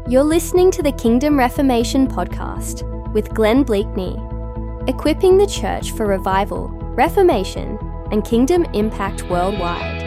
You're listening to the Kingdom Reformation podcast with Glenn Bleakney, equipping the church for revival, reformation, and kingdom impact worldwide.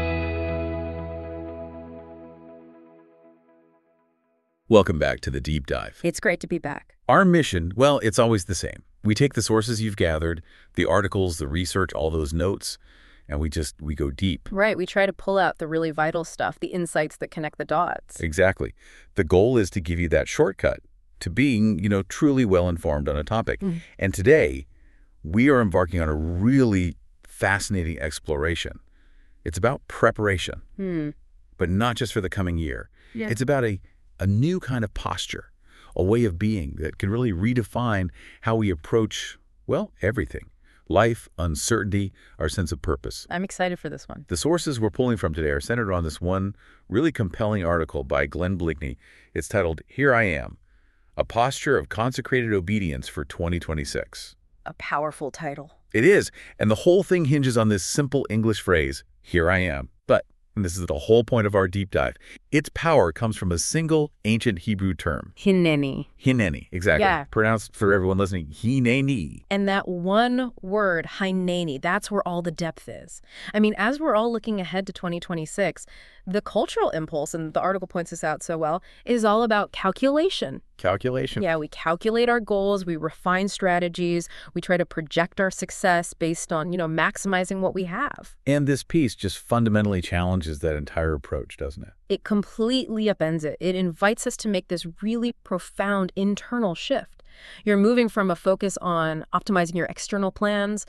Welcome back to the Deep Dive. It's great to be back. Our mission, well, it's always the same. We take the sources you've gathered, the articles, the research, all those notes, and we go deep. Right. We try to pull out the really vital stuff, the insights that connect the dots. Exactly. The goal is to give you that shortcut to being, truly well-informed on a topic. And today, we are embarking on a really fascinating exploration. It's about preparation, but not just for the coming year. Yeah. It's about a new kind of posture, a way of being that can really redefine how we approach, well, everything. Life, uncertainty, our sense of purpose. I'm excited for this one. The sources we're pulling from today are centered on this one really compelling article by Glenn Bleakney. It's titled, Here I Am, A Posture of Consecrated Obedience for 2026. A powerful title. It is, and the whole thing hinges on this simple English phrase, here I am. But, and this is the whole point of our deep dive, its power comes from a single ancient Hebrew term. Hineni. Hineni, exactly. Yeah. Pronounced for everyone listening, hineni. And that one word, hineni, that's where all the depth is. I mean, as we're all looking ahead to 2026, the cultural impulse, and the article points this out so well, is all about calculation. Calculation. Yeah, we calculate our goals, we refine strategies, we try to project our success based on, maximizing what we have. And this piece just fundamentally challenges that entire approach, doesn't it? It completely upends it. It invites us to make this really profound internal shift. You're moving from a focus on optimizing your external plans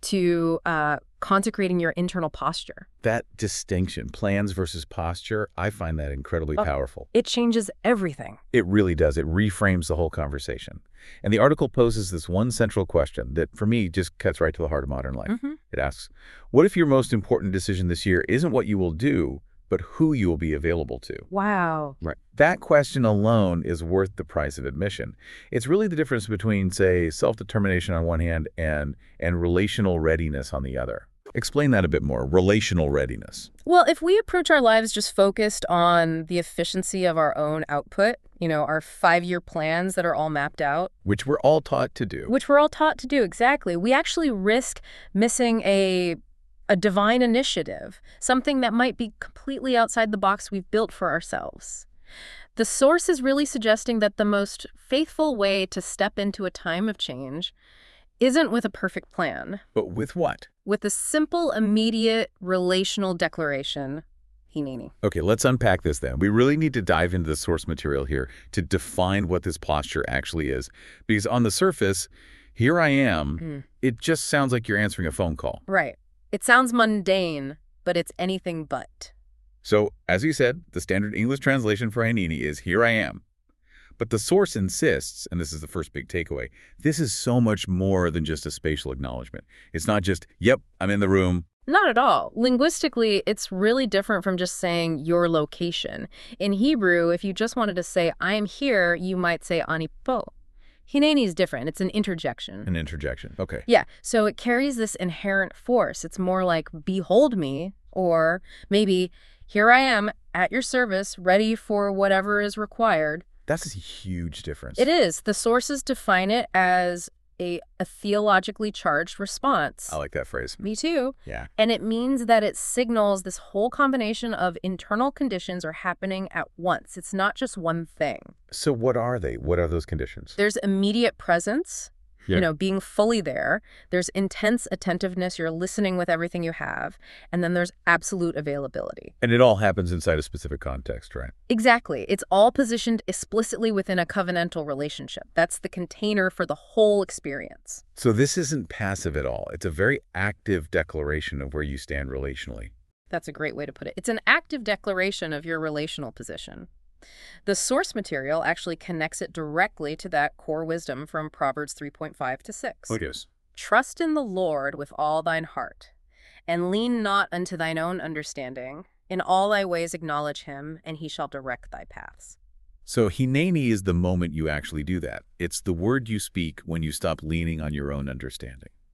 to consecrating your internal posture. That distinction, plans versus posture, I find that incredibly powerful. It changes everything. It really does. It reframes the whole conversation. And the article poses this one central question that, for me, just cuts right to the heart of modern life. It asks, what if your most important decision this year isn't what you will do, but who you will be available to? Wow. Right. That question alone is worth the price of admission. It's really the difference between, say, self-determination on one hand and relational readiness on the other. Explain that a bit more, relational readiness. Well, if we approach our lives just focused on the efficiency of our own output, our 5-year plans that are all mapped out. Which we're all taught to do. Exactly. We actually risk missing a divine initiative, something that might be completely outside the box we've built for ourselves. The source is really suggesting that the most faithful way to step into a time of change isn't with a perfect plan. But with what? With a simple, immediate, relational declaration, hineni. Okay, let's unpack this then. We really need to dive into the source material here to define what this posture actually is. Because on the surface, here I am, it just sounds like you're answering a phone call. Right. It sounds mundane, but it's anything but. So, as you said, the standard English translation for hineni is here I am. But the source insists, and this is the first big takeaway, this is so much more than just a spatial acknowledgement. It's not just, yep, I'm in the room. Not at all. Linguistically, it's really different from just saying your location. In Hebrew, if you just wanted to say, I am here, you might say ani po. Hineni is different. It's an interjection. An interjection. Okay. Yeah. So it carries this inherent force. It's more like, behold me, or maybe, here I am at your service, ready for whatever is required. That's a huge difference. It is. The sources define it as a theologically charged response. I like that phrase. Me too. Yeah. And it means that it signals this whole combination of internal conditions are happening at once. It's not just one thing. So what are they? What are those conditions? There's immediate presence, being fully there. There's intense attentiveness. You're listening with everything you have. And then there's absolute availability. And it all happens inside a specific context, right? Exactly. It's all positioned explicitly within a covenantal relationship. That's the container for the whole experience. So this isn't passive at all. It's a very active declaration of where you stand relationally. That's a great way to put it. It's an active declaration of your relational position. The source material actually connects it directly to that core wisdom from Proverbs 3.5 to 6. Oh, yes. Trust in the Lord with all thine heart, and lean not unto thine own understanding. In all thy ways acknowledge him, and he shall direct thy paths. So hineni is the moment you actually do that. It's the word you speak when you stop leaning on your own understanding.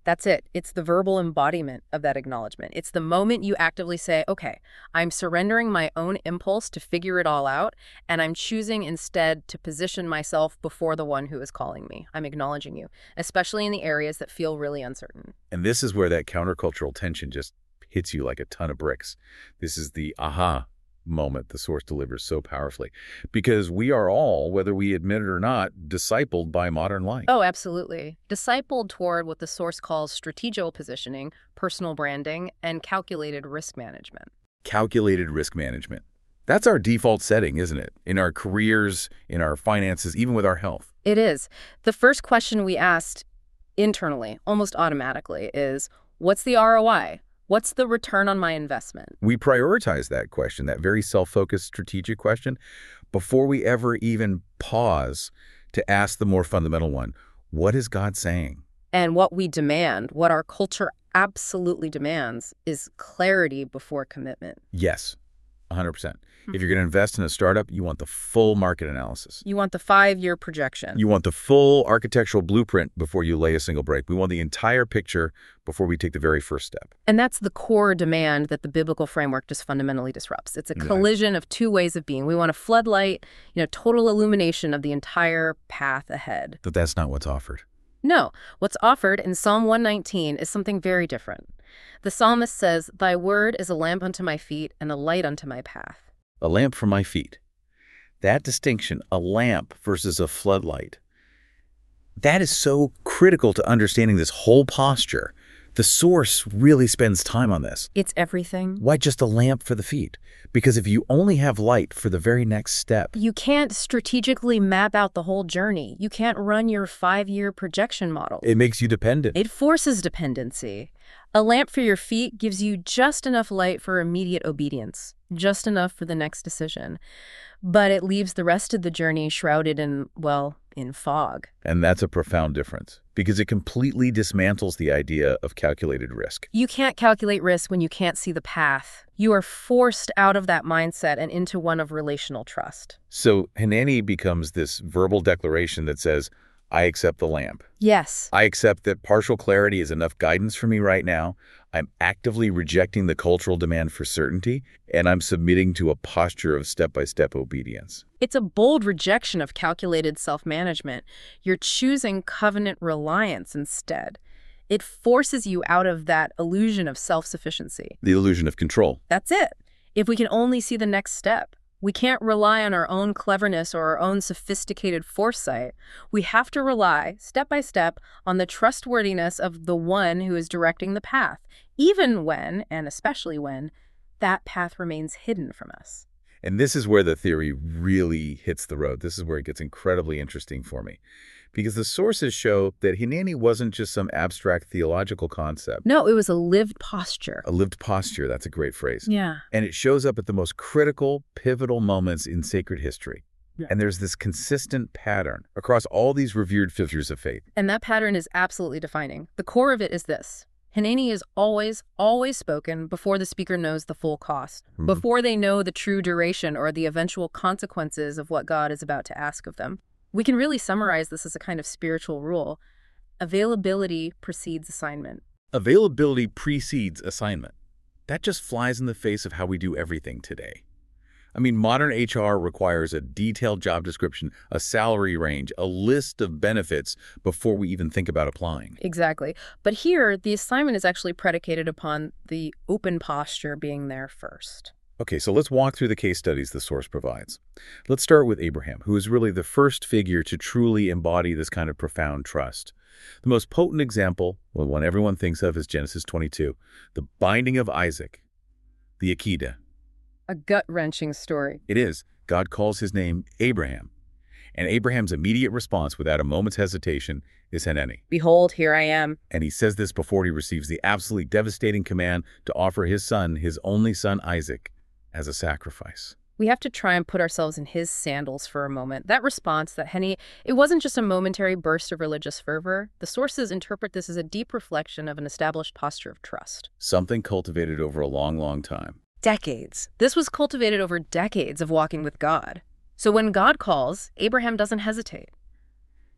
That's it. It's the verbal embodiment of that acknowledgement. It's the moment you actively say, okay, I'm surrendering my own impulse to figure it all out, and I'm choosing instead to position myself before the one who is calling me. I'm acknowledging you, especially in the areas that feel really uncertain. And this is where that countercultural tension just hits you like a ton of bricks. This is the aha moment the Source delivers so powerfully. Because we are all, whether we admit it or not, discipled by modern life. Oh, absolutely. Discipled toward what the Source calls strategical positioning, personal branding, and calculated risk management. Calculated risk management. That's our default setting, isn't it? In our careers, in our finances, even with our health. It is. The first question we asked internally, almost automatically, is, what's the ROI? What's the return on my investment? We prioritize that question, that very self-focused strategic question, before we ever even pause to ask the more fundamental one. What is God saying? And what we demand, what our culture absolutely demands, is clarity before commitment. Yes, 100%. If you're going to invest in a startup, you want the full market analysis. You want the 5-year projection. You want the full architectural blueprint before you lay a single brick. We want the entire picture before we take the very first step. And that's the core demand that the biblical framework just fundamentally disrupts. It's a collision of two ways of being. We want a floodlight, total illumination of the entire path ahead. But that's not what's offered. No, what's offered in Psalm 119 is something very different. The psalmist says, "Thy word is a lamp unto my feet and a light unto my path." A lamp for my feet. That distinction, a lamp versus a floodlight, that is so critical to understanding this whole posture. The Source really spends time on this. It's everything. Why just a lamp for the feet? Because if you only have light for the very next step, You can't strategically map out the whole journey. You can't run your 5-year projection model. it makes you dependent. It forces dependency. A lamp for your feet gives you just enough light for immediate obedience, just enough for the next decision. But it leaves the rest of the journey shrouded in, in fog. And that's a profound difference, because it completely dismantles the idea of calculated risk. You can't calculate risk when you can't see the path. You are forced out of that mindset and into one of relational trust. So Hineni becomes this verbal declaration that says, I accept the lamp. Yes. I accept that partial clarity is enough guidance for me right now. I'm actively rejecting the cultural demand for certainty, and I'm submitting to a posture of step-by-step obedience. It's a bold rejection of calculated self-management. You're choosing covenant reliance instead. It forces you out of that illusion of self-sufficiency. The illusion of control. That's it. If we can only see the next step, we can't rely on our own cleverness or our own sophisticated foresight. We have to rely, step by step, on the trustworthiness of the one who is directing the path, even when, and especially when, that path remains hidden from us. And this is where the theory really hits the road. This is where it gets incredibly interesting for me. Because the sources show that Hineni wasn't just some abstract theological concept. No, it was a lived posture. A lived posture, that's a great phrase. Yeah. And it shows up at the most critical, pivotal moments in sacred history. Yeah. And there's this consistent pattern across all these revered figures of faith. And that pattern is absolutely defining. The core of it is this. Hineni is always spoken before the speaker knows the full cost, before they know the true duration or the eventual consequences of what God is about to ask of them. We can really summarize this as a kind of spiritual rule. Availability precedes assignment. Availability precedes assignment. That just flies in the face of how we do everything today. I mean, modern HR requires a detailed job description, a salary range, a list of benefits before we even think about applying. Exactly. But here, the assignment is actually predicated upon the open posture being there first. Okay, so let's walk through the case studies the source provides. Let's start with Abraham, who is really the first figure to truly embody this kind of profound trust. The most potent example, well, one everyone thinks of, is Genesis 22, the binding of Isaac, the Akedah. A gut-wrenching story. It is. God calls his name Abraham. And Abraham's immediate response, without a moment's hesitation, is Hineni. Behold, here I am. And he says this before he receives the absolutely devastating command to offer his son, his only son Isaac, as a sacrifice. We have to try and put ourselves in his sandals for a moment. That response, that Hineni, it wasn't just a momentary burst of religious fervor. The sources interpret this as a deep reflection of an established posture of trust. Something cultivated over a long, long time. Decades. This was cultivated over decades of walking with God. So when God calls, Abraham doesn't hesitate.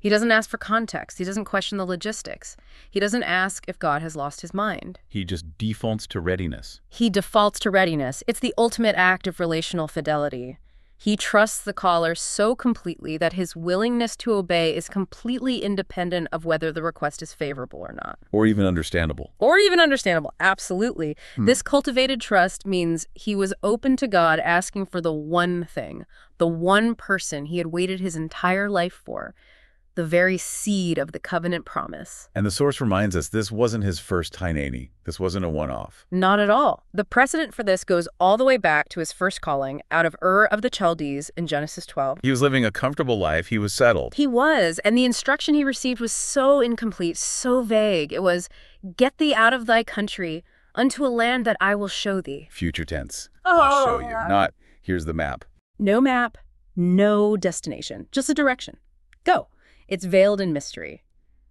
He doesn't ask for context. He doesn't question the logistics. He doesn't ask if God has lost his mind. He just defaults to readiness. He defaults to readiness. It's the ultimate act of relational fidelity. He trusts the caller so completely that his willingness to obey is completely independent of whether the request is favorable or not. Or even understandable. Absolutely. This cultivated trust means he was open to God asking for the one thing, the one person he had waited his entire life for, the very seed of the covenant promise. And the source reminds us this wasn't his first Hineni. This wasn't a one-off. Not at all. The precedent for this goes all the way back to his first calling out of Ur of the Chaldees in Genesis 12. He was living a comfortable life. He was settled. He was, and the instruction he received was so incomplete, so vague. It was, get thee out of thy country unto a land that I will show thee. Future tense. I'll show you. Not, here's the map. No map, no destination, just a direction. Go. It's veiled in mystery.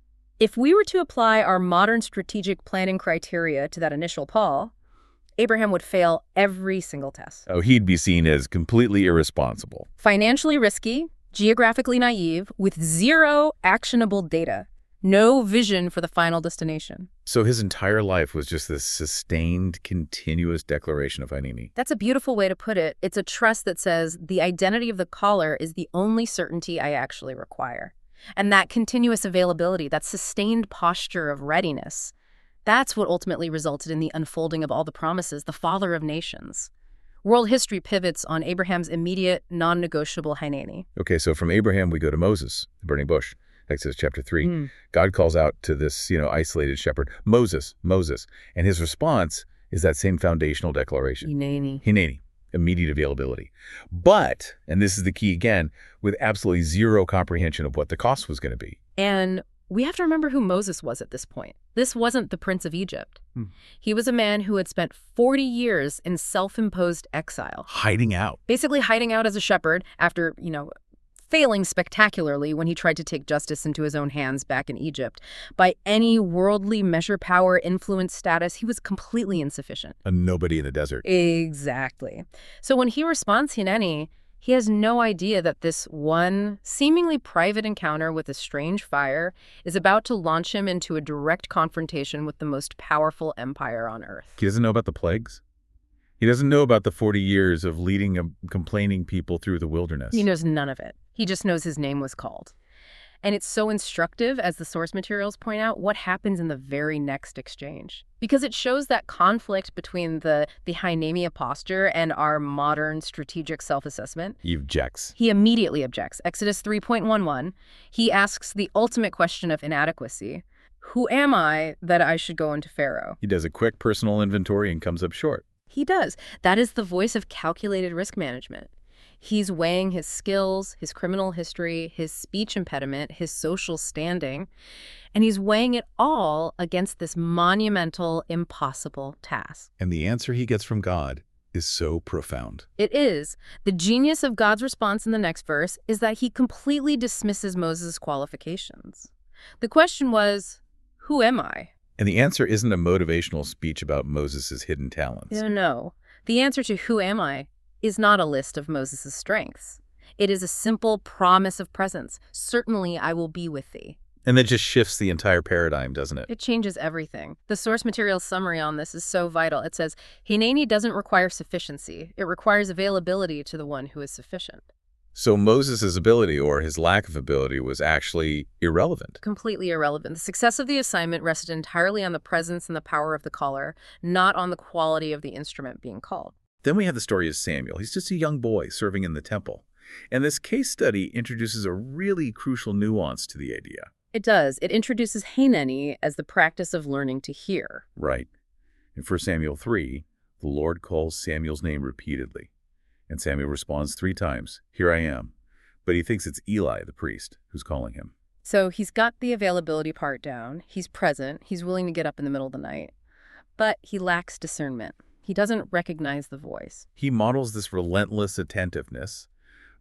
If we were to apply our modern strategic planning criteria to that initial call, Abraham would fail every single test. Oh, he'd be seen as completely irresponsible. Financially risky, geographically naive, with zero actionable data, no vision for the final destination. So his entire life was just this sustained, continuous declaration of Hineni. That's a beautiful way to put it. It's a trust that says the identity of the caller is the only certainty I actually require. And that continuous availability, that sustained posture of readiness, that's what ultimately resulted in the unfolding of all the promises, the father of nations. World history pivots on Abraham's immediate, non-negotiable Hineni. Okay, so from Abraham, we go to Moses, the burning bush. Exodus chapter 3. God calls out to this, isolated shepherd, Moses, Moses. And his response is that same foundational declaration. Hineni. Immediate availability. But, and this is the key again, with absolutely zero comprehension of what the cost was going to be. And we have to remember who Moses was at this point. This wasn't the Prince of Egypt. He was a man who had spent 40 years in self-imposed exile. Hiding out. Basically hiding out as a shepherd after, failing spectacularly when he tried to take justice into his own hands back in Egypt. By any worldly measure, power, influence, status, he was completely insufficient. A nobody in the desert. Exactly. So when he responds Hineni, he has no idea that this one seemingly private encounter with a strange fire is about to launch him into a direct confrontation with the most powerful empire on earth. He doesn't know about the plagues. He doesn't know about the 40 years of leading a complaining people through the wilderness. He knows none of it. He just knows his name was called. And it's so instructive, as the source materials point out, what happens in the very next exchange. Because it shows that conflict between the Hineni posture and our modern strategic self-assessment. He objects. He immediately objects. Exodus 3.11, he asks the ultimate question of inadequacy. Who am I that I should go into Pharaoh? He does a quick personal inventory and comes up short. He does. That is the voice of calculated risk management. He's weighing his skills, his criminal history, his speech impediment, his social standing, and he's weighing it all against this monumental, impossible task. And the answer he gets from God is so profound. It is. The genius of God's response in the next verse is that he completely dismisses Moses' qualifications. The question was, who am I? And the answer isn't a motivational speech about Moses' hidden talents. No. The answer to who am I is not a list of Moses' strengths. It is a simple promise of presence. Certainly I will be with thee. And that just shifts the entire paradigm, doesn't it? It changes everything. The source material summary on this is so vital. It says, Hineni doesn't require sufficiency. It requires availability to the one who is sufficient. So Moses' ability, or his lack of ability, was actually irrelevant. Completely irrelevant. The success of the assignment rested entirely on the presence and the power of the caller, not on the quality of the instrument being called. Then we have the story of Samuel. He's just a young boy serving in the temple. And this case study introduces a really crucial nuance to the idea. It does. It introduces Hineni as the practice of learning to hear. Right. In 1 Samuel 3, the Lord calls Samuel's name repeatedly. And Samuel responds 3 times, "Here I am." But he thinks it's Eli, the priest, who's calling him. So he's got the availability part down. He's present. He's willing to get up in the middle of the night. But he lacks discernment. He doesn't recognize the voice. He models this relentless attentiveness,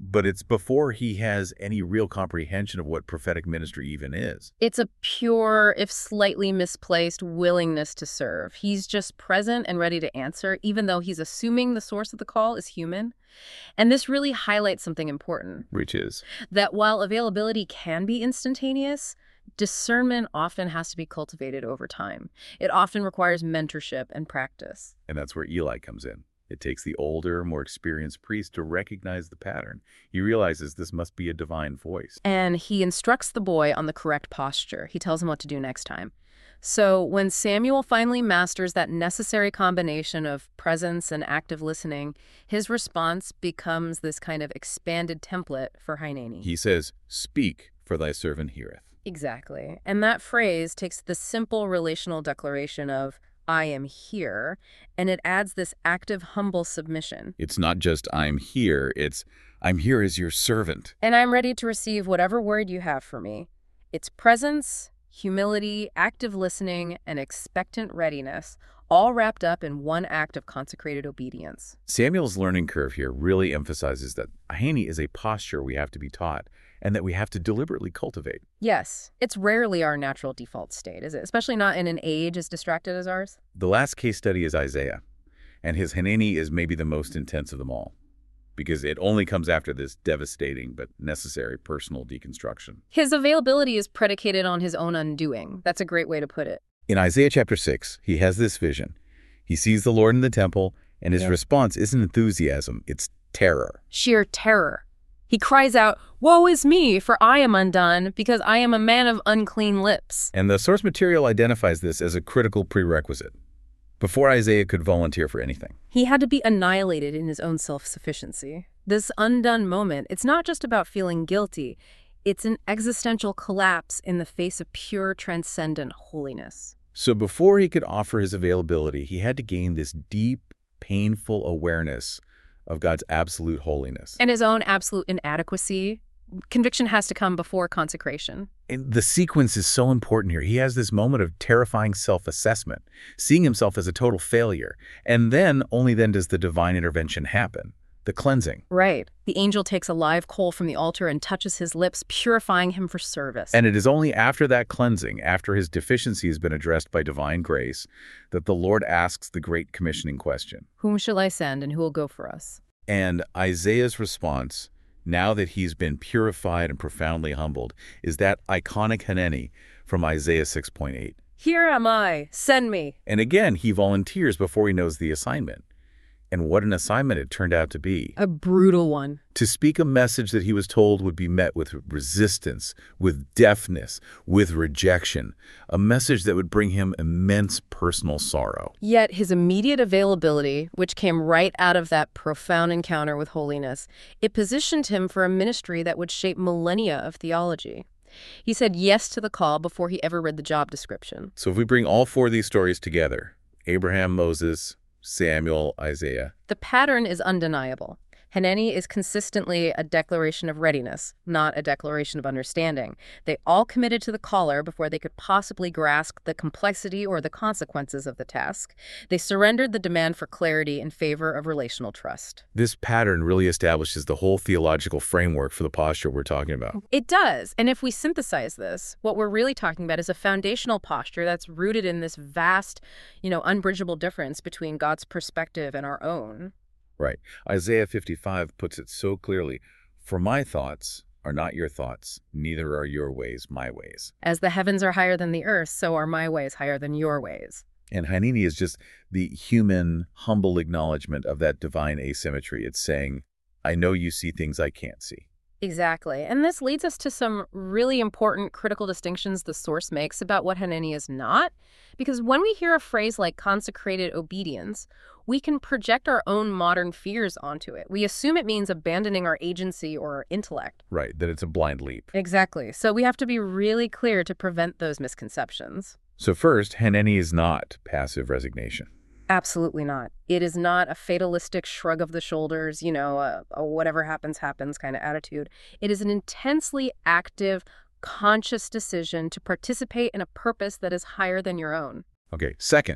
But it's before he has any real comprehension of what prophetic ministry even is. It's a pure, if slightly misplaced, willingness to serve. He's just present and ready to answer, even though he's assuming the source of the call is human. And this really highlights something important. Which is? That while availability can be instantaneous, discernment often has to be cultivated over time. It often requires mentorship and practice. And that's where Eli comes in. It takes the older, more experienced priest to recognize the pattern. He realizes this must be a divine voice. And he instructs the boy on the correct posture. He tells him what to do next time. So when Samuel finally masters that necessary combination of presence and active listening, his response becomes this kind of expanded template for Hineni. He says, "Speak, for thy servant heareth." Exactly. And that phrase takes the simple relational declaration of, I am here, and it adds this active, humble submission. It's not just I'm here, it's I'm here as your servant. And I'm ready to receive whatever word you have for me. It's presence, humility, active listening, and expectant readiness, all wrapped up in one act of consecrated obedience. Samuel's learning curve here really emphasizes that Ahani is a posture we have to be taught and that we have to deliberately cultivate. Yes, it's rarely our natural default state, is it? Especially not in an age as distracted as ours. The last case study is Isaiah, and his Hineni is maybe the most intense of them all, because it only comes after this devastating but necessary personal deconstruction. His availability is predicated on his own undoing. That's a great way to put it. In Isaiah chapter 6, he has this vision. He sees the Lord in the temple, and his response isn't enthusiasm, it's terror. Sheer terror. He cries out, "Woe is me, for I am undone, because I am a man of unclean lips." And the source material identifies this as a critical prerequisite before Isaiah could volunteer for anything. He had to be annihilated in his own self-sufficiency. This undone moment, it's not just about feeling guilty. It's an existential collapse in the face of pure, transcendent holiness. So before he could offer his availability, he had to gain this deep, painful awareness of God's absolute holiness. And his own absolute inadequacy. Conviction has to come before consecration. And the sequence is so important here. He has this moment of terrifying self-assessment, seeing himself as a total failure. And then, only then does the divine intervention happen. The cleansing. Right. The angel takes a live coal from the altar and touches his lips, purifying him for service. And it is only after that cleansing, after his deficiency has been addressed by divine grace, that the Lord asks the great commissioning question. Whom shall I send, and who will go for us? And Isaiah's response, now that he's been purified and profoundly humbled, is that iconic Hineni from Isaiah 6.8. Here am I, send me. And again, he volunteers before he knows the assignment. And what an assignment it turned out to be. A brutal one. To speak a message that he was told would be met with resistance, with deafness, with rejection. A message that would bring him immense personal sorrow. Yet his immediate availability, which came right out of that profound encounter with holiness, it positioned him for a ministry that would shape millennia of theology. He said yes to the call before he ever read the job description. So if we bring all four of these stories together, Abraham, Moses, Samuel, Isaiah. The pattern is undeniable. Hineni is consistently a declaration of readiness, not a declaration of understanding. They all committed to the caller before they could possibly grasp the complexity or the consequences of the task. They surrendered the demand for clarity in favor of relational trust. This pattern really establishes the whole theological framework for the posture we're talking about. It does. And if we synthesize this, what we're really talking about is a foundational posture that's rooted in this vast, unbridgeable difference between God's perspective and our own. Right. Isaiah 55 puts it so clearly, "For my thoughts are not your thoughts, neither are your ways my ways." As the heavens are higher than the earth, so are my ways higher than your ways. And Hineni is just the human, humble acknowledgement of that divine asymmetry. It's saying, I know you see things I can't see. Exactly. And this leads us to some really important critical distinctions the source makes about what Hineni is not. Because when we hear a phrase like consecrated obedience, we can project our own modern fears onto it. We assume it means abandoning our agency or our intellect. Right, that it's a blind leap. Exactly. So we have to be really clear to prevent those misconceptions. So first, Hineni is not passive resignation. Absolutely not. It is not a fatalistic shrug of the shoulders, a whatever happens, happens kind of attitude. It is an intensely active, conscious decision to participate in a purpose that is higher than your own. Okay, second,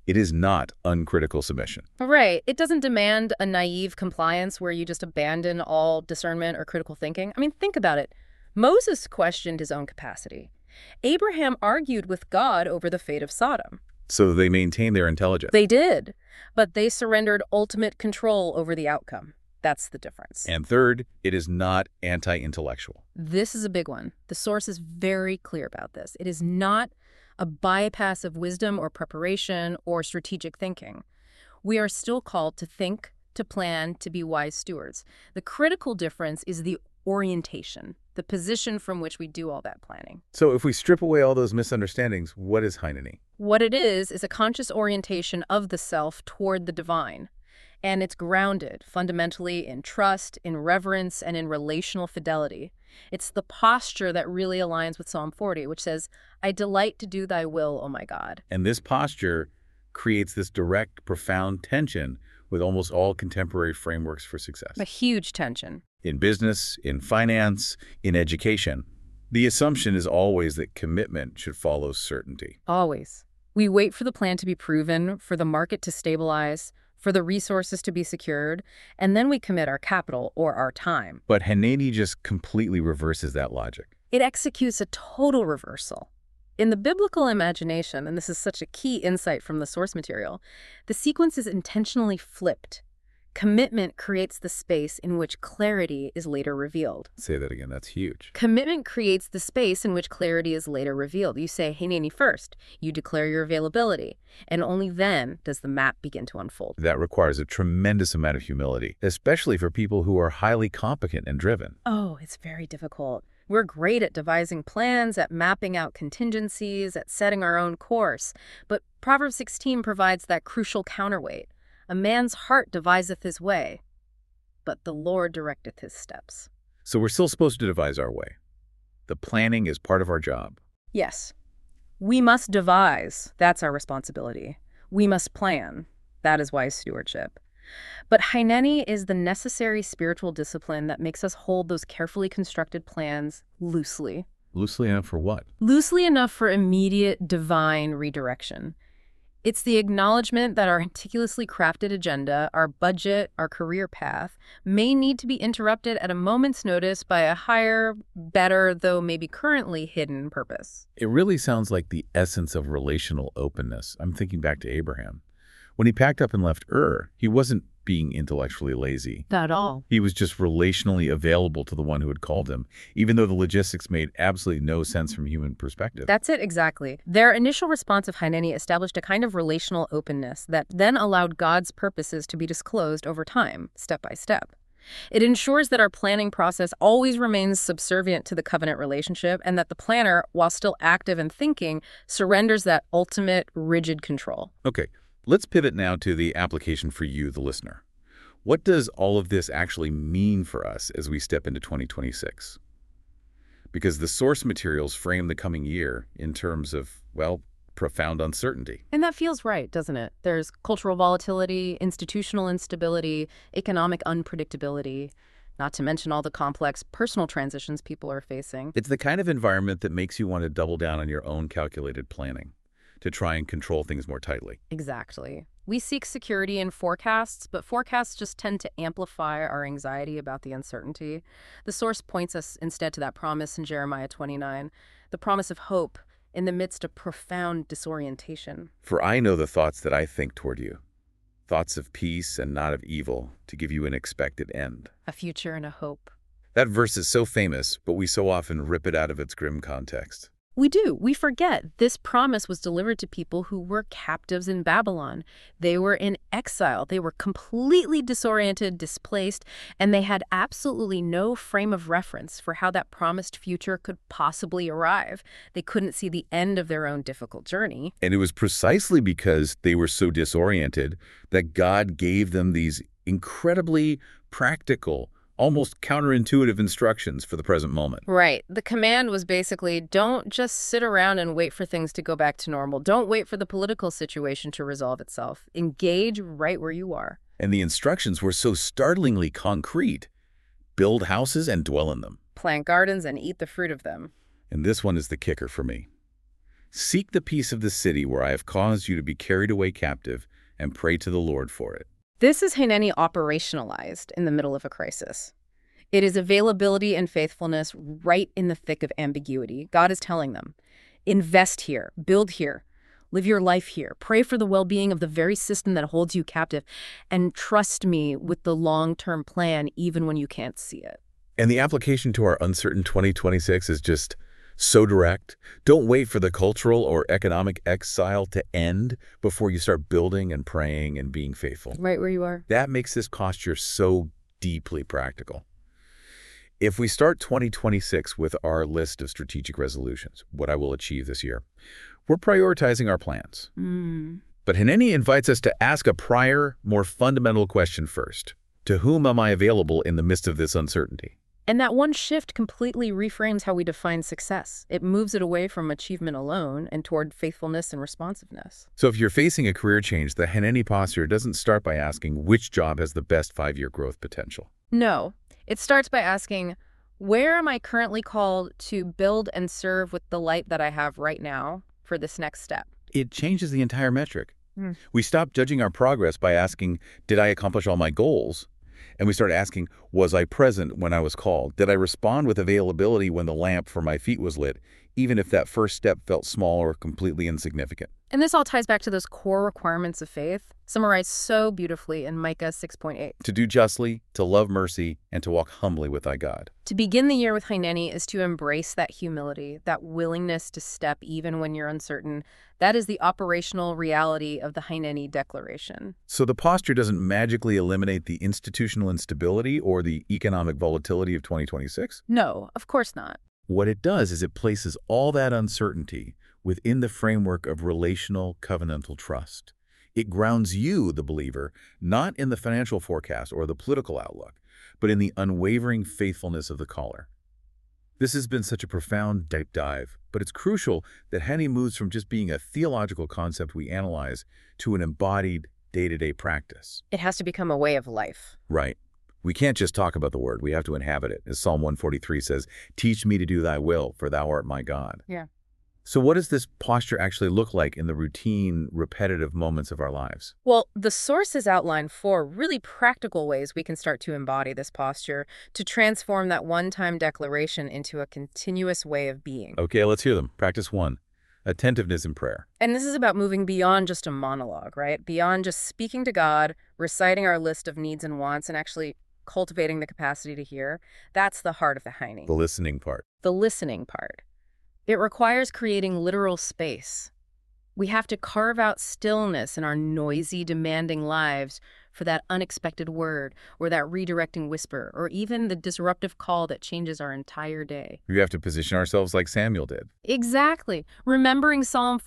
It is not uncritical submission. Right. It doesn't demand a naive compliance where you just abandon all discernment or critical thinking. I mean, think about it. Moses questioned his own capacity. Abraham argued with God over the fate of Sodom. So they maintain their intelligence. They did, but they surrendered ultimate control over the outcome. That's the difference. And third, it is not anti-intellectual. This is a big one. The source is very clear about this. It is not a bypass of wisdom or preparation or strategic thinking. We are still called to think, to plan, to be wise stewards. The critical difference is the orientation, the position from which we do all that planning. So if we strip away all those misunderstandings, what is Heineni? What it is a conscious orientation of the self toward the divine. And it's grounded fundamentally in trust, in reverence, and in relational fidelity. It's the posture that really aligns with Psalm 40, which says, I delight to do thy will, O my God. And this posture creates this direct, profound tension with almost all contemporary frameworks for success. A huge tension. In business, in finance, in education, the assumption is always that commitment should follow certainty. Always. We wait for the plan to be proven, for the market to stabilize, for the resources to be secured, and then we commit our capital or our time. But Heineni just completely reverses that logic. It executes a total reversal. In the biblical imagination, and this is such a key insight from the source material, the sequence is intentionally flipped. Commitment creates the space in which clarity is later revealed. Say that again, that's huge. Commitment creates the space in which clarity is later revealed. You say, Heineni first. You declare your availability. And only then does the map begin to unfold. That requires a tremendous amount of humility, especially for people who are highly competent and driven. Oh, it's very difficult. We're great at devising plans, at mapping out contingencies, at setting our own course. But Proverbs 16 provides that crucial counterweight. A man's heart deviseth his way, but the Lord directeth his steps. So we're still supposed to devise our way. The planning is part of our job. Yes. We must devise. That's our responsibility. We must plan. That is wise stewardship. But Heineni is the necessary spiritual discipline that makes us hold those carefully constructed plans loosely. Loosely enough for what? Loosely enough for immediate divine redirection. It's the acknowledgement that our meticulously crafted agenda, our budget, our career path, may need to be interrupted at a moment's notice by a higher, better, though maybe currently hidden purpose. It really sounds like the essence of relational openness. I'm thinking back to Abraham. When he packed up and left Ur, he wasn't being intellectually lazy. Not at all. He was just relationally available to the one who had called him, even though the logistics made absolutely no sense from a human perspective. That's it, exactly. Their initial response of Heineni established a kind of relational openness that then allowed God's purposes to be disclosed over time, step by step. It ensures that our planning process always remains subservient to the covenant relationship and that the planner, while still active and thinking, surrenders that ultimate, rigid control. Okay. Let's pivot now to the application for you, the listener. What does all of this actually mean for us as we step into 2026? Because the source materials frame the coming year in terms of, well, profound uncertainty. And that feels right, doesn't it? There's cultural volatility, institutional instability, economic unpredictability, not to mention all the complex personal transitions people are facing. It's the kind of environment that makes you want to double down on your own calculated planning, to try and control things more tightly. Exactly. We seek security in forecasts, but forecasts just tend to amplify our anxiety about the uncertainty. The source points us instead to that promise in Jeremiah 29, the promise of hope in the midst of profound disorientation. For I know the thoughts that I think toward you, thoughts of peace and not of evil, to give you an expected end. A future and a hope. That verse is so famous, but we so often rip it out of its grim context. We do. We forget this promise was delivered to people who were captives in Babylon. They were in exile. They were completely disoriented, displaced, and they had absolutely no frame of reference for how that promised future could possibly arrive. They couldn't see the end of their own difficult journey. And it was precisely because they were so disoriented that God gave them these incredibly practical, almost counterintuitive instructions for the present moment. Right. The command was basically, don't just sit around and wait for things to go back to normal. Don't wait for the political situation to resolve itself. Engage right where you are. And the instructions were so startlingly concrete. Build houses and dwell in them. Plant gardens and eat the fruit of them. And this one is the kicker for me. Seek the peace of the city where I have caused you to be carried away captive, and pray to the Lord for it. This is Hineni operationalized in the middle of a crisis. It is availability and faithfulness right in the thick of ambiguity. God is telling them, invest here, build here, live your life here, pray for the well-being of the very system that holds you captive, and trust me with the long-term plan even when you can't see it. And the application to our uncertain 2026 is just so direct. Don't wait for the cultural or economic exile to end before you start building and praying and being faithful. Right where you are. That makes this posture so deeply practical. If we start 2026 with our list of strategic resolutions, what I will achieve this year, we're prioritizing our plans. But Hineni invites us to ask a prior, more fundamental question first. To whom am I available in the midst of this uncertainty? And that one shift completely reframes how we define success. It moves it away from achievement alone and toward faithfulness and responsiveness. So if you're facing a career change, the Hineni posture doesn't start by asking which job has the best 5-year growth potential. No, it starts by asking, where am I currently called to build and serve with the light that I have right now for this next step? It changes the entire metric. We stop judging our progress by asking, did I accomplish all my goals? And we start asking, was I present when I was called? Did I respond with availability when the lamp for my feet was lit, even if that first step felt small or completely insignificant? And this all ties back to those core requirements of faith, summarized so beautifully in Micah 6.8. To do justly, to love mercy, and to walk humbly with thy God. To begin the year with Hineni is to embrace that humility, that willingness to step even when you're uncertain. That is the operational reality of the Hineni Declaration. So the posture doesn't magically eliminate the institutional instability or the economic volatility of 2026? No, of course not. What it does is it places all that uncertainty within the framework of relational covenantal trust. It grounds you, the believer, not in the financial forecast or the political outlook, but in the unwavering faithfulness of the caller. This has been such a profound deep dive, but it's crucial that Hineni moves from just being a theological concept we analyze to an embodied day-to-day practice. It has to become a way of life. Right. We can't just talk about the word, we have to inhabit it. As Psalm 143 says, teach me to do thy will, for thou art my God. Yeah. So what does this posture actually look like in the routine, repetitive moments of our lives? Well, the sources outline 4 really practical ways we can start to embody this posture to transform that one-time declaration into a continuous way of being. Okay, let's hear them. Practice 1, attentiveness in prayer. And this is about moving beyond just a monologue, right? Beyond just speaking to God, reciting our list of needs and wants, and actually cultivating the capacity to hear. That's the heart of the Hineni. The listening part. The listening part. It requires creating literal space. We have to carve out stillness in our noisy, demanding lives for that unexpected word or that redirecting whisper or even the disruptive call that changes our entire day. We have to position ourselves like Samuel did. Exactly. Remembering Psalm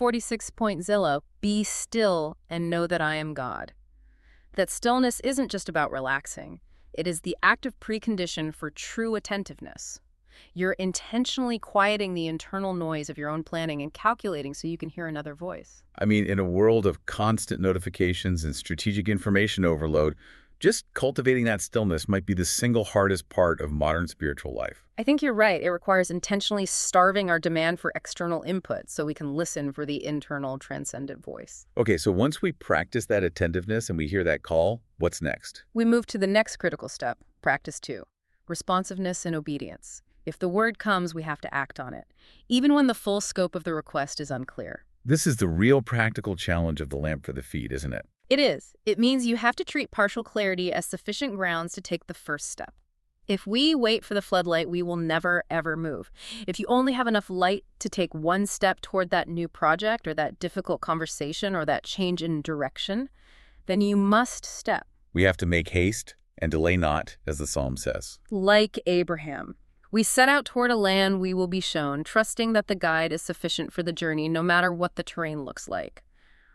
46.0, be still and know that I am God. That stillness isn't just about relaxing. It is the active precondition for true attentiveness. You're intentionally quieting the internal noise of your own planning and calculating so you can hear another voice. I mean, in a world of constant notifications and strategic information overload, just cultivating that stillness might be the single hardest part of modern spiritual life. I think you're right. It requires intentionally starving our demand for external input so we can listen for the internal transcendent voice. Okay, so once we practice that attentiveness and we hear that call, what's next? We move to the next critical step, practice 2, responsiveness and obedience. If the word comes, we have to act on it, even when the full scope of the request is unclear. This is the real practical challenge of the lamp for the feet, isn't it? It is. It means you have to treat partial clarity as sufficient grounds to take the first step. If we wait for the floodlight, we will never, ever move. If you only have enough light to take one step toward that new project or that difficult conversation or that change in direction, then you must step. We have to make haste and delay not, as the psalm says. Like Abraham. We set out toward a land we will be shown, trusting that the guide is sufficient for the journey no matter what the terrain looks like.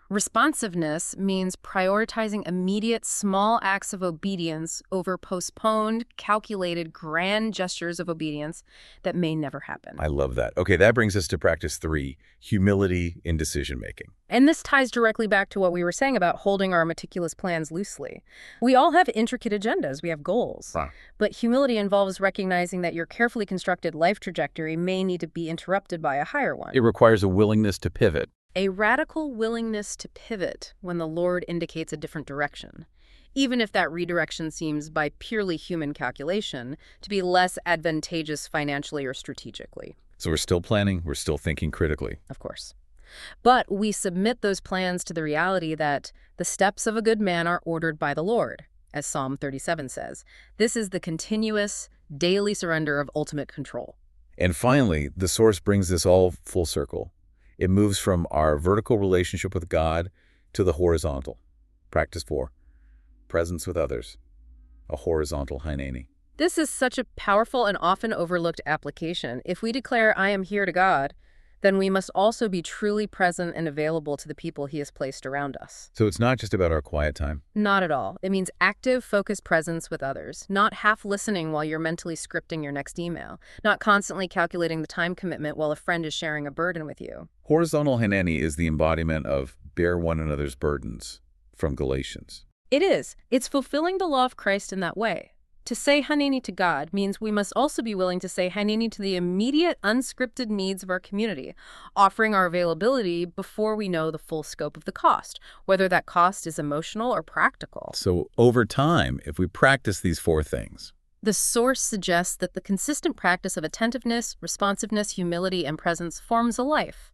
Responsiveness means prioritizing immediate small acts of obedience over postponed, calculated, grand gestures of obedience that may never happen. I love that. Okay, that brings us to practice 3, humility in decision-making. And this ties directly back to what we were saying about holding our meticulous plans loosely. We all have intricate agendas, we have goals. Huh. But humility involves recognizing that your carefully constructed life trajectory may need to be interrupted by a higher one. It requires a willingness to pivot. A radical willingness to pivot when the Lord indicates a different direction, even if that redirection seems, by purely human calculation, to be less advantageous financially or strategically. So we're still planning, we're still thinking critically. Of course. But we submit those plans to the reality that the steps of a good man are ordered by the Lord, as Psalm 37 says. This is the continuous, daily surrender of ultimate control. And finally, the source brings this all full circle. It moves from our vertical relationship with God to the horizontal. Practice 4, presence with others, a horizontal Hineni. This is such a powerful and often overlooked application. If we declare, I am here to God, then we must also be truly present and available to the people He has placed around us. So it's not just about our quiet time. Not at all. It means active, focused presence with others, not half listening while you're mentally scripting your next email, not constantly calculating the time commitment while a friend is sharing a burden with you. Horizontal Hineni is the embodiment of bear one another's burdens from Galatians. It is. It's fulfilling the law of Christ in that way. To say Hineni to God means we must also be willing to say Hineni to the immediate, unscripted needs of our community, offering our availability before we know the full scope of the cost, whether that cost is emotional or practical. So over time, if we practice these 4 things, the source suggests that the consistent practice of attentiveness, responsiveness, humility, and presence forms a life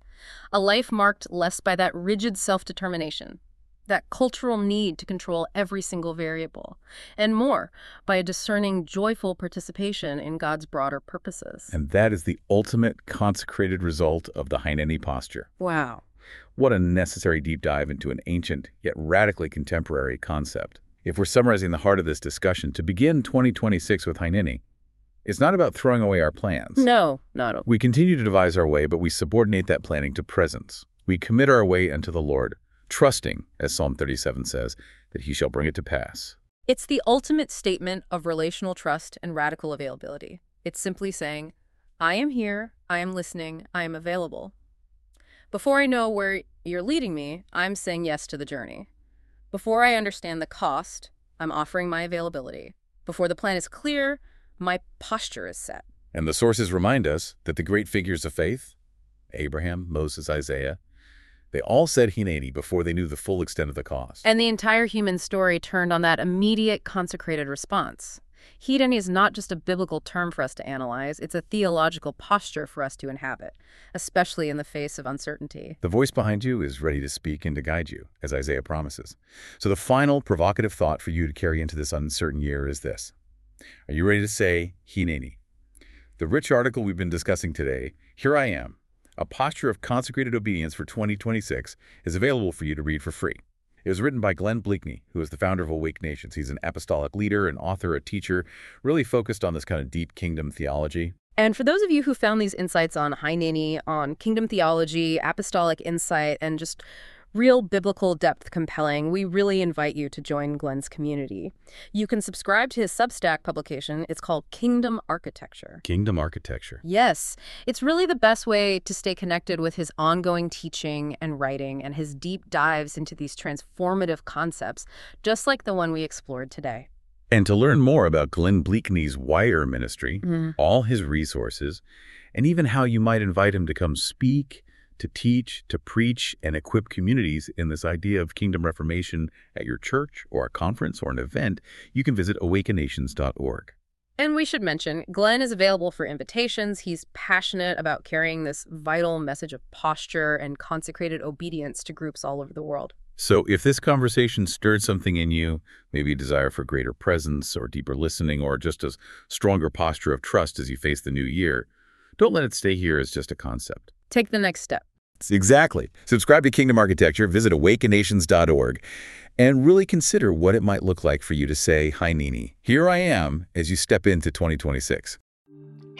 marked less by that rigid self-determination, that cultural need to control every single variable, and more by a discerning, joyful participation in God's broader purposes. And that is the ultimate consecrated result of the Hineni posture. Wow. What a necessary deep dive into an ancient, yet radically contemporary concept. If we're summarizing the heart of this discussion, to begin 2026 with Hineni, it's not about throwing away our plans. No, not at all. We continue to devise our way, but we subordinate that planning to presence. We commit our way unto the Lord, trusting, as Psalm 37 says, that He shall bring it to pass. It's the ultimate statement of relational trust and radical availability. It's simply saying, I am here, I am listening, I am available. Before I know where you're leading me, I'm saying yes to the journey. Before I understand the cost, I'm offering my availability. Before the plan is clear, my posture is set. And the sources remind us that the great figures of faith, Abraham, Moses, Isaiah, they all said Hineni before they knew the full extent of the cost. And the entire human story turned on that immediate consecrated response. Hineni is not just a biblical term for us to analyze, it's a theological posture for us to inhabit, especially in the face of uncertainty. The voice behind you is ready to speak and to guide you, as Isaiah promises. So the final provocative thought for you to carry into this uncertain year is this. Are you ready to say Hineni? The rich article we've been discussing today, Here I Am, A Posture of Consecrated Obedience for 2026, is available for you to read for free. It was written by Glenn Bleakney, who is the founder of Awake Nations. He's an apostolic leader, an author, a teacher, really focused on this kind of deep kingdom theology. And for those of you who found these insights on Hineni, on kingdom theology, apostolic insight, and just real biblical depth compelling, we really invite you to join Glenn's community. You can subscribe to his Substack publication. It's called Kingdom Architecture. Kingdom Architecture. Yes. It's really the best way to stay connected with his ongoing teaching and writing and his deep dives into these transformative concepts, just like the one we explored today. And to learn more about Glenn Bleakney's wider ministry, all his resources, and even how you might invite him to come speak, to teach, to preach, and equip communities in this idea of kingdom reformation at your church or a conference or an event, you can visit awakenations.org. And we should mention, Glenn is available for invitations. He's passionate about carrying this vital message of posture and consecrated obedience to groups all over the world. So if this conversation stirred something in you, maybe a desire for greater presence or deeper listening or just a stronger posture of trust as you face the new year, don't let it stay here as just a concept. Take the next step. Exactly. Subscribe to Kingdom Architecture, visit awakenations.org, and really consider what it might look like for you to say, Hineni, here I am, as you step into 2026.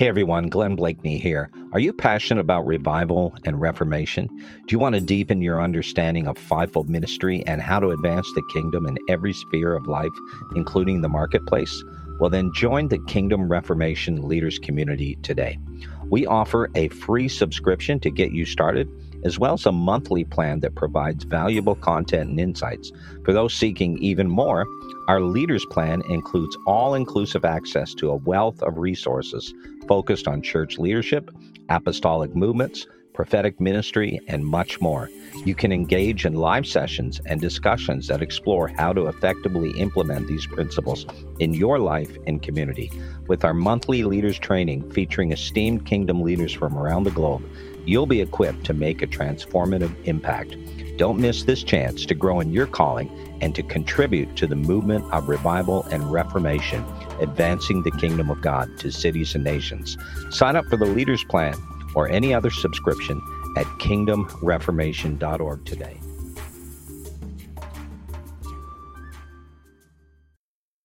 Hey everyone, Glenn Blakeney here. Are you passionate about revival and reformation? Do you want to deepen your understanding of fivefold ministry and how to advance the kingdom in every sphere of life, including the marketplace? Well, then join the Kingdom Reformation Leaders Community today. We offer a free subscription to get you started, as well as a monthly plan that provides valuable content and insights. For those seeking even more, our Leaders Plan includes all-inclusive access to a wealth of resources focused on church leadership, apostolic movements, prophetic ministry, and much more. You can engage in live sessions and discussions that explore how to effectively implement these principles in your life and community. With our monthly leaders training featuring esteemed kingdom leaders from around the globe, you'll be equipped to make a transformative impact. Don't miss this chance to grow in your calling and to contribute to the movement of revival and reformation, advancing the kingdom of God to cities and nations. Sign up for the Leaders Plan or any other subscription at kingdomreformation.org today.